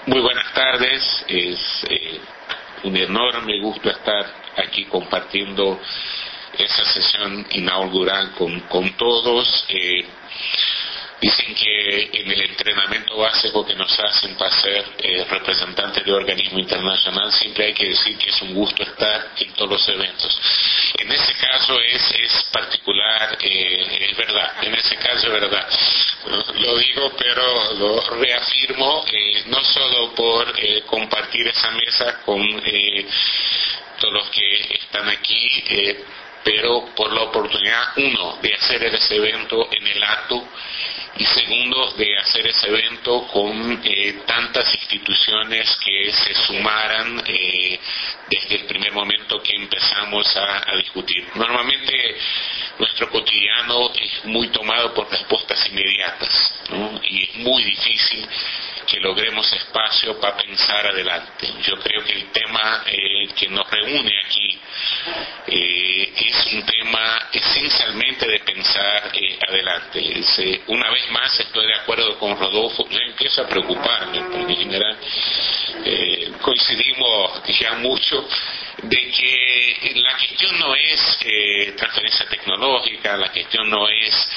Muy buenas tardes, es un enorme gusto estar aquí compartiendo esa sesión inaugural con todos. Dicen que en el entrenamiento básico que nos hacen para ser representantes de organismo internacional siempre hay que decir que es un gusto estar en todos los eventos. En ese caso es particular, es verdad, en ese caso es verdad. Lo digo, pero lo reafirmo, no solo por compartir esa mesa con todos los que están aquí, pero por la oportunidad, uno, de hacer ese evento en el acto, y segundo, de hacer ese evento con tantas instituciones que se sumaran desde el primer momento que empezamos a discutir. Normalmente nuestro cotidiano es muy tomado por respuestas inmediatas, ¿no? Y es muy difícil que logremos espacio para pensar adelante. Yo creo que el tema que nos reúne aquí es un tema esencialmente de pensar adelante. Una vez más estoy de acuerdo con Rodolfo, yo empiezo a preocuparme porque en general coincidimos ya mucho de que la cuestión no es transferencia tecnológica, la cuestión no es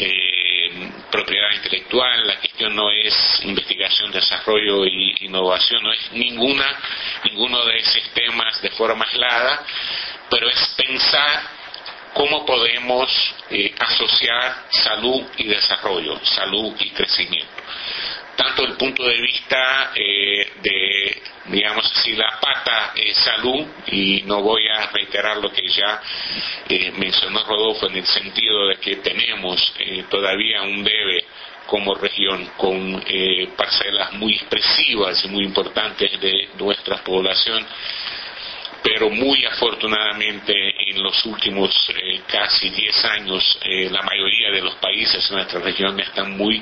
propiedad intelectual, la cuestión no es investigación, desarrollo e innovación, no es ninguno de esos temas de forma aislada, pero es pensar cómo podemos asociar salud y desarrollo, salud y crecimiento. Tanto el punto de vista de, digamos así, la pata salud, y no voy a reiterar lo que ya mencionó Rodolfo en el sentido de que tenemos todavía un debe como región con parcelas muy expresivas y muy importantes de nuestra población, pero muy afortunadamente en los últimos casi 10 años la mayoría de los países en nuestra región están muy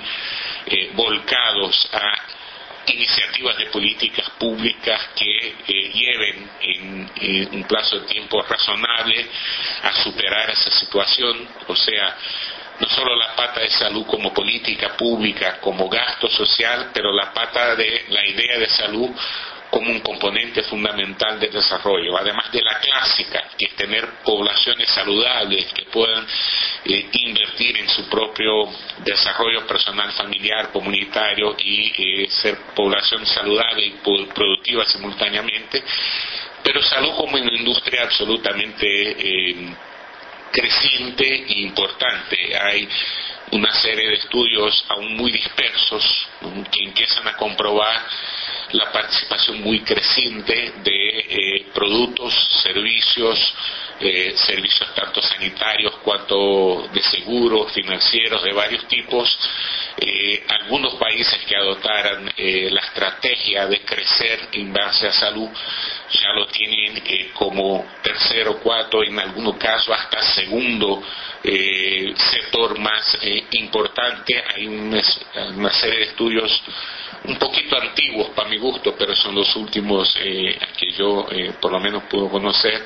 volcados a iniciativas de políticas públicas que lleven en un plazo de tiempo razonable a superar esa situación. O sea, no solo la pata de salud como política pública, como gasto social, pero la pata de la idea de salud como un componente fundamental del desarrollo, además de la clásica, que es tener poblaciones saludables que puedan invertir en su propio desarrollo personal, familiar, comunitario y ser población saludable y productiva simultáneamente, pero salud como una industria absolutamente creciente e importante. Hay una serie de estudios aún muy dispersos que empiezan a comprobar la participación muy creciente de productos, servicios tanto sanitarios cuanto de seguros, financieros de varios tipos. Algunos países que adoptaran la estrategia de crecer en base a salud ya lo tienen como tercero, cuarto, en algunos casos hasta segundo sector más importante. Hay una serie de estudios un poquito antiguos para mi gusto, pero son los últimos que yo por lo menos puedo conocer,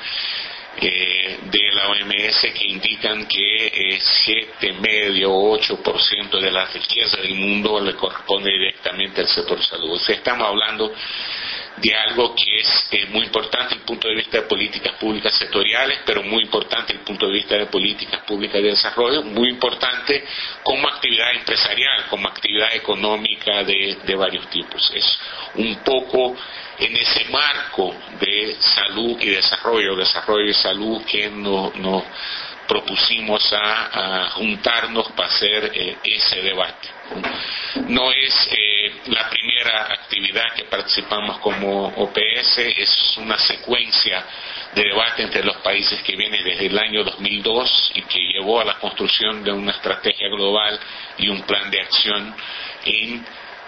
de la OMS, que indican que 7,5 o 8% de la riqueza del mundo le corresponde directamente al sector salud. O sea, estamos hablando de algo que es muy importante desde el punto de vista de políticas públicas sectoriales, pero muy importante desde el punto de vista de políticas públicas de desarrollo, muy importante como actividad empresarial, como actividad económica de varios tipos. Es un poco en ese marco de salud y desarrollo y salud que nos propusimos a juntarnos para hacer ese debate. No es la primera actividad que participamos como OPS, es una secuencia de debate entre los países que viene desde el año 2002 y que llevó a la construcción de una estrategia global y un plan de acción en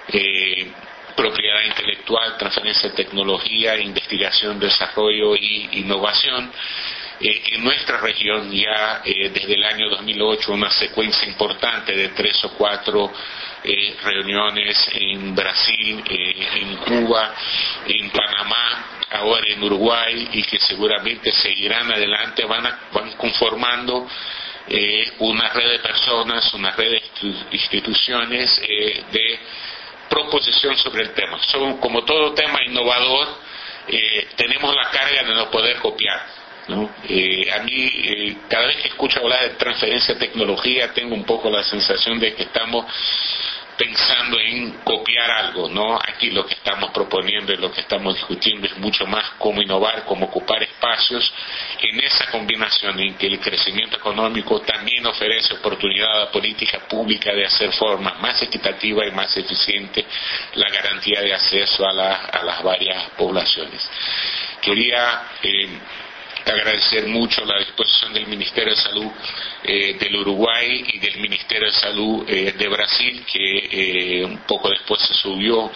propiedad intelectual, transferencia de tecnología, investigación, desarrollo y innovación. En nuestra región ya desde el año 2008 una secuencia importante de 3 o 4 reuniones en Brasil, en Cuba, en Panamá, ahora en Uruguay, y que seguramente seguirán adelante, van conformando una red de personas, una red de instituciones de proposición sobre el tema. Como todo tema innovador, tenemos la carga de no poder copiar, ¿no? A mí, cada vez que escucho hablar de transferencia de tecnología, tengo un poco la sensación de que estamos pensando en copiar algo, ¿no? Aquí lo que estamos proponiendo y lo que estamos discutiendo es mucho más cómo innovar, cómo ocupar espacios en esa combinación en que el crecimiento económico también ofrece oportunidad a la política pública de hacer forma más equitativa y más eficiente la garantía de acceso a las varias poblaciones. Quería agradecer mucho la disposición del Ministerio de Salud del Uruguay y del Ministerio de Salud de Brasil, que un poco después se subió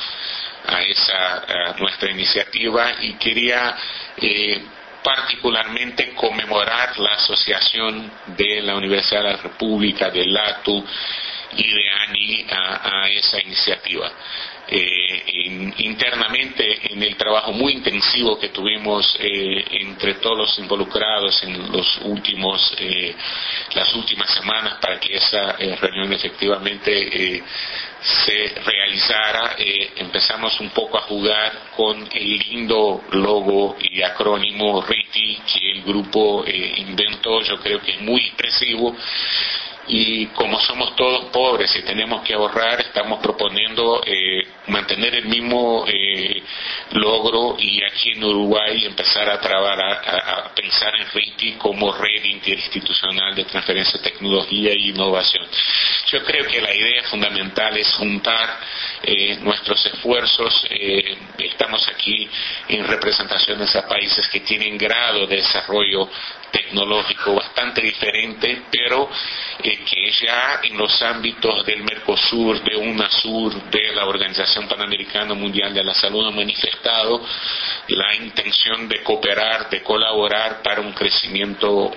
a nuestra iniciativa, y quería particularmente conmemorar la asociación de la Universidad de la República, de LATU y de ANI a esa iniciativa. Internamente, en el trabajo muy intensivo que tuvimos entre todos los involucrados en las últimas semanas para que esa reunión efectivamente se realizara, empezamos un poco a jugar con el lindo logo y acrónimo RITI que el grupo inventó. Yo creo que es muy expresivo. Y como somos todos pobres y tenemos que ahorrar, estamos proponiendo mantener el mismo logro, y aquí en Uruguay empezar a pensar en RITI como red interinstitucional de transferencia de tecnología e innovación. Yo creo que la idea fundamental es juntar nuestros esfuerzos. Estamos aquí en representaciones a países que tienen grado de desarrollo tecnológico bastante diferente, pero que ya en los ámbitos del Mercosur, de UNASUR, de la Organización Panamericana Mundial de la Salud han manifestado la intención de cooperar, de colaborar para un crecimiento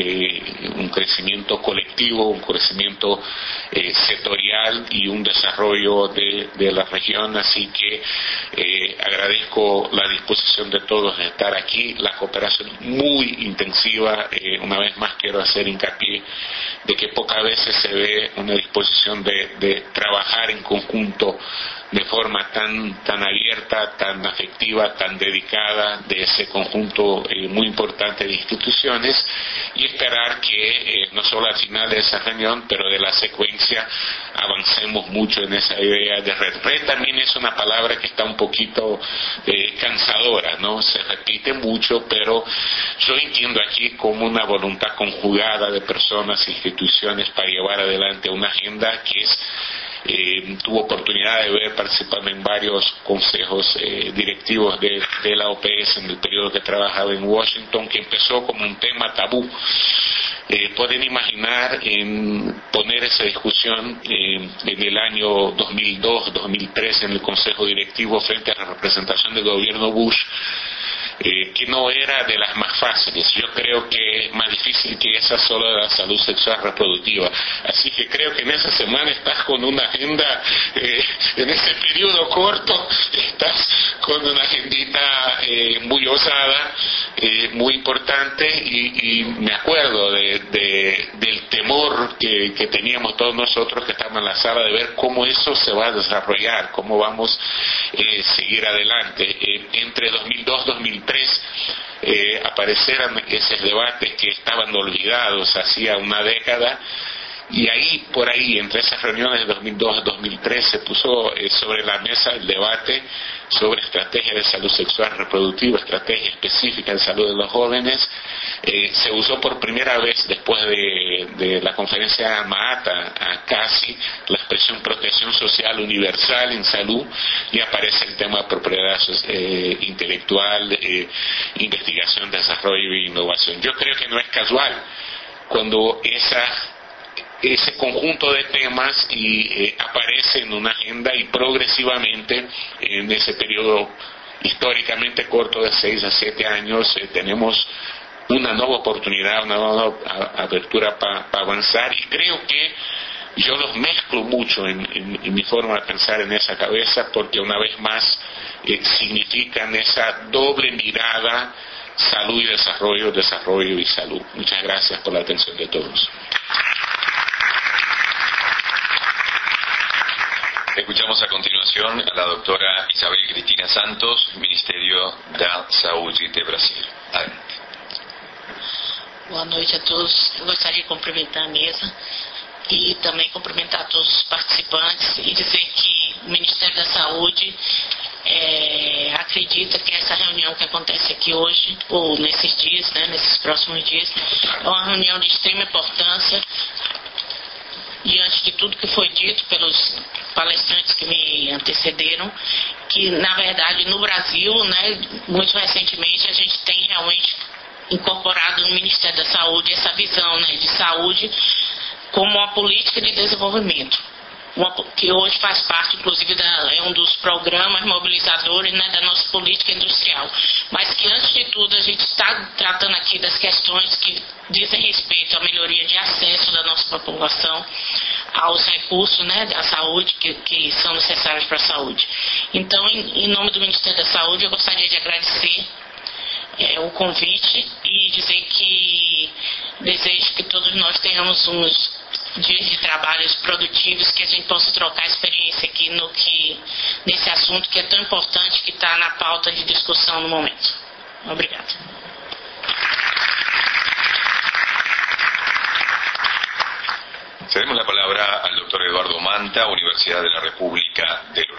colectivo, un crecimiento sectorial y un desarrollo de la región. Así que agradezco la disposición de todos de estar aquí, la cooperación muy intensiva. Una vez más quiero hacer hincapié de que pocas veces se ve una disposición de trabajar en conjunto de forma tan abierta, tan afectiva, tan dedicada, de ese conjunto muy importante de instituciones, y esperar que no solo al final de esa reunión, pero de la secuencia, avancemos mucho en esa idea de red. Red también es una palabra que está un poquito cansadora, ¿no? Se repite mucho, pero yo entiendo aquí como una voluntad conjugada de personas e instituciones para llevar adelante una agenda que tuve oportunidad de ver participando en varios consejos directivos de la OPS en el periodo que trabajaba en Washington, que empezó como un tema tabú. Pueden imaginar en poner esa discusión en el año 2002-2003 en el Consejo Directivo frente a la representación del gobierno Bush, que no era de las más fáciles. Yo creo que más difícil que esa solo de la salud sexual reproductiva. Así que creo que en esa semana estás con una agenda, en ese periodo corto, estás con una agendita muy osada, muy importante, y me acuerdo del temor que teníamos todos nosotros que estábamos en la sala de ver cómo eso se va a desarrollar, cómo vamos a seguir adelante. Entre 2002-2003 aparecieron esos debates que estaban olvidados hacía una década, y por ahí, entre esas reuniones de 2002-2003 se puso sobre la mesa el debate sobre estrategia de salud sexual reproductiva, estrategia específica de salud de los jóvenes. Se usó por primera vez después de la conferencia de Alma-Ata, casi la expresión protección social universal en salud, y aparece el tema de propiedad intelectual, investigación, desarrollo e innovación. Yo creo que no es casual cuando ese conjunto de temas aparece en una agenda, y progresivamente en ese periodo históricamente corto de 6 a 7 años tenemos una nueva oportunidad, una nueva apertura para avanzar, y creo que yo los mezclo mucho en mi forma de pensar en esa cabeza, porque una vez más significan esa doble mirada: salud y desarrollo, desarrollo y salud. Muchas gracias por la atención de todos. Escuchamos a continuación a la doctora Isabel Cristina Santos, Ministério da Saúde de Brasil. Adelante. Boa noite a todos. Eu gostaria de cumprimentar a mesa e também cumprimentar todos os participantes e dizer que o Ministério da Saúde acredita que essa reunião que acontece aqui hoje, ou nesses dias, né, nesses próximos dias, é uma reunião de extrema importância diante de tudo que foi dito pelos palestrantes que me antecederam, que na verdade no Brasil, né, muito recentemente a gente tem realmente incorporado no Ministério da Saúde essa visão, né, de saúde como uma política de desenvolvimento, que hoje faz parte, inclusive, é um dos programas mobilizadores, né, da nossa política industrial. Mas que, antes de tudo, a gente está tratando aqui das questões que dizem respeito à melhoria de acesso da nossa população aos recursos, né, da saúde que são necessários para a saúde. Então, em nome do Ministério da Saúde, eu gostaria de agradecer o convite e dizer que desejo que todos nós tenhamos uns dias de trabalhos produtivos, que a gente possa trocar experiência aqui nesse assunto que é tão importante, que está na pauta de discussão no momento. Obrigada. Cedemos la palabra al doctor Eduardo Manta, Universidad de la República del